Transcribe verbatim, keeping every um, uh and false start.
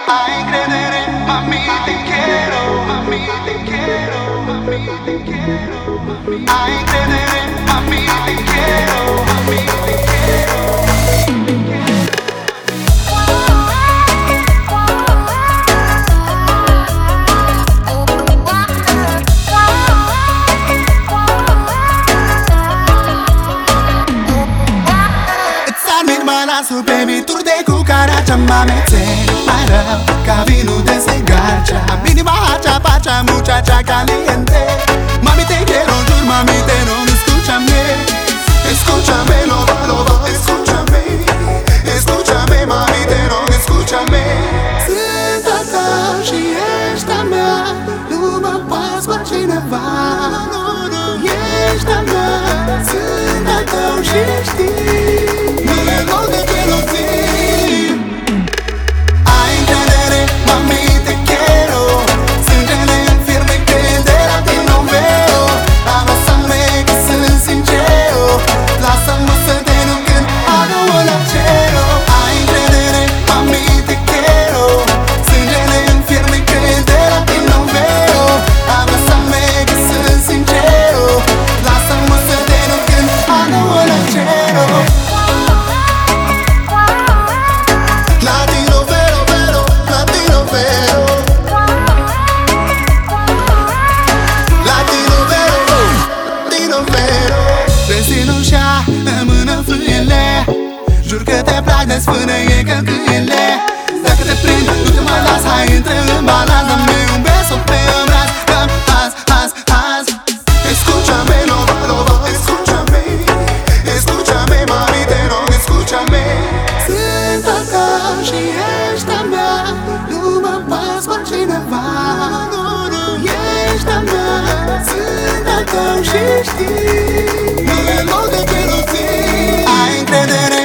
Ai încredere, mami, te quiero, mami, te quiero, mami, te quiero, mami. Ai încredere, mami, te quiero, mami, te quiero. Lasă pe mituri de cu care cea-mă mețeni mai rău ca vinul de segarcea. Inima hacha, pacha, muchacha caliente. Mami, te quiero, jur, mami, te rog, escúchame. Escúchame, loba, loba, escúchame. Escúchame, mami, te rog, escúchame. Sunt a tău și ești a mea, nu mă pas cu cineva. Ești a mea, sunt a tău și știi. Jur că te plac de sfânăie călcâiele. Dacă te prind, nu te mai las, hai intre în balans. Dă-mi un beso pe obraz, dă-mi azi, azi, azi. Escúchame, loba, loba, escúchame. Escúchame, mami, te rog, escúchame. Sunt a tău și ești a mea, nu mă pas cu cineva. Ești a mea, sunt a tău și știi. Nu e loc de te ții. Ai încredere